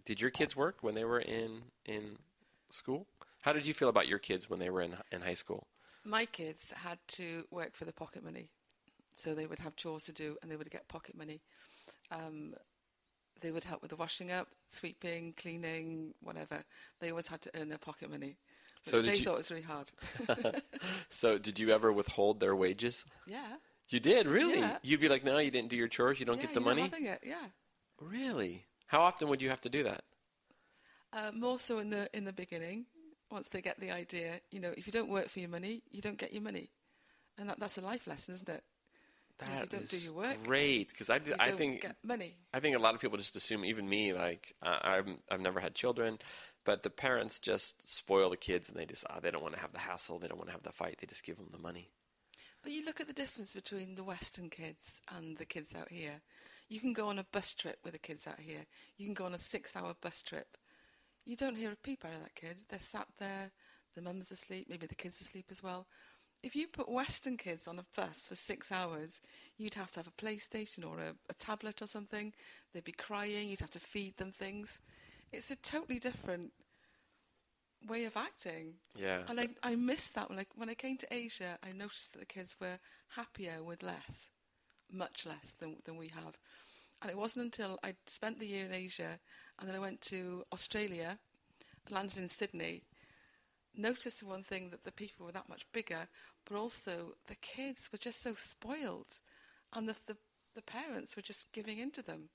Did your kids work when they were in school? How did you feel about your kids when they were in high school? My kids had to work for the pocket money. So they would have chores to do and they would get pocket money. They would help with the washing up, sweeping, cleaning, whatever. They always had to earn their pocket money, which they thought was really hard. So did you ever withhold their wages? Yeah. You did, really? Yeah. You'd be like, no, you didn't do your chores, you don't get the money? Yeah, having it, yeah. Really? How often would you have to do that? More so in the beginning, once they get the idea, if you don't work for your money, you don't get your money. And that's a life lesson, isn't it? If you don't do your work, great, because I think get money. I think a lot of people just assume, even me, like I've never had children, but the parents just spoil the kids, and they just they don't want to have the hassle, they don't want to have the fight, they just give them the money. But you look at the difference between the Western kids and the kids out here. You can go on a bus trip with the kids out here. You can go on a 6-hour bus trip. You don't hear a peep out of that kid. They're sat there, the mum's asleep, maybe the kid's asleep as well. If you put Western kids on a bus for 6 hours, you'd have to have a PlayStation or a tablet or something. They'd be crying. You'd have to feed them things. It's a totally different way of acting. Yeah. And I missed that. When I came to Asia, I noticed that the kids were happier with less, much less than we have. And it wasn't until I'd spent the year in Asia and then I went to Australia, landed in Sydney, noticed one thing, that the people were that much bigger, but also the kids were just so spoiled, and the parents were just giving in to them.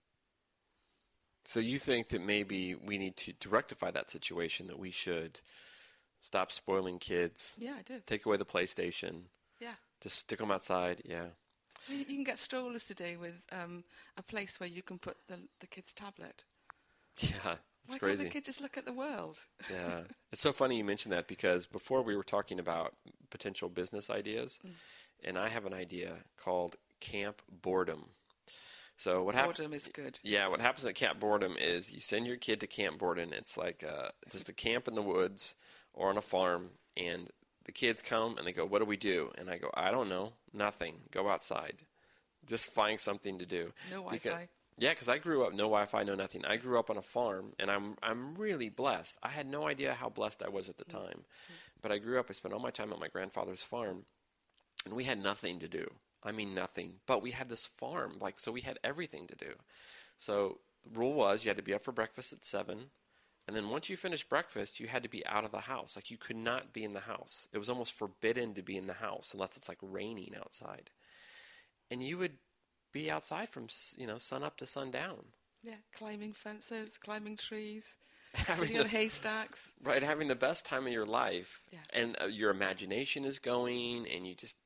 So you think that maybe we need to rectify that situation, that we should stop spoiling kids? Yeah, I do. Take away the PlayStation. Yeah. Just stick them outside, yeah. You can get strollers today with a place where you can put the kid's tablet. Yeah. It's Why crazy. can't the kid just look at the world? Yeah. It's so funny you mentioned that, because before we were talking about potential business ideas, and I have an idea called Camp Boredom. So what happens? Boredom is good. Yeah, what happens at Camp Boredom is you send your kid to Camp Boredom. It's like just a camp in the woods or on a farm, and the kids come and they go, "What do we do?" And I go, "I don't know, nothing. Go outside. Just find something to do." No Wi-Fi. Yeah, because I grew up no Wi-Fi, no nothing. I grew up on a farm, and I'm really blessed. I had no idea how blessed I was at the time, but I grew up. I spent all my time at my grandfather's farm, and we had nothing to do. I mean, nothing. But we had this farm, so we had everything to do. So the rule was you had to be up for breakfast at 7, and then once you finished breakfast, you had to be out of the house. You could not be in the house. It was almost forbidden to be in the house unless it's raining outside, and you would be outside from sun up to sundown. Yeah, climbing fences, climbing trees, sitting on haystacks. Right, having the best time of your life. Yeah. And your imagination is going, and you just,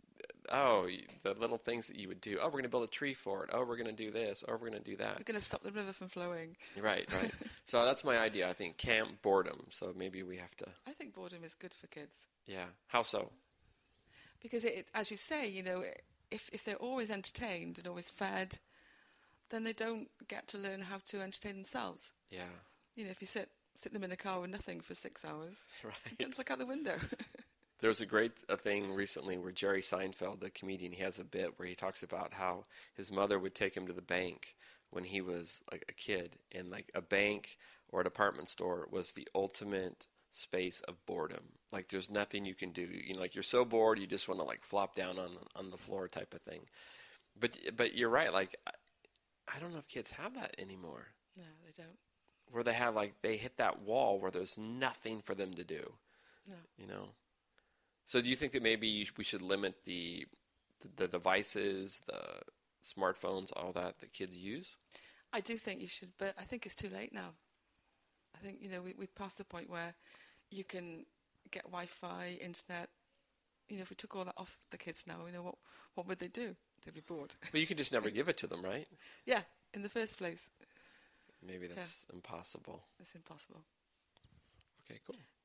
the little things that you would do. Oh, we're going to build a tree for it. Oh, we're going to do this. Oh, we're going to do that. We're going to stop the river from flowing. Right. So that's my idea, I think, Camp Boredom. So maybe we have to... I think boredom is good for kids. Yeah. How so? Because, as you say, if they're always entertained and always fed, then they don't get to learn how to entertain themselves. Yeah. If you sit them in a car with nothing for 6 hours, right. Don't look out the window. There was a great thing recently where Jerry Seinfeld, the comedian, he has a bit where he talks about how his mother would take him to the bank when he was a kid, and a bank or a department store was the ultimate space of boredom. There's nothing you can do. You're so bored you just want to flop down on the floor type of thing. But you're right. I don't know if kids have that anymore. No, they don't. Where they have they hit that wall where there's nothing for them to do. No. So do you think that maybe we should limit the devices, the smartphones, all that kids use? I do think you should, but I think it's too late now. I think, we've passed the point where you can get Wi-Fi, internet. If we took all that off the kids now, what would they do? They'd be bored. But you can just never give it to them, right? Yeah, in the first place. Maybe that's impossible. It's impossible. Okay, cool.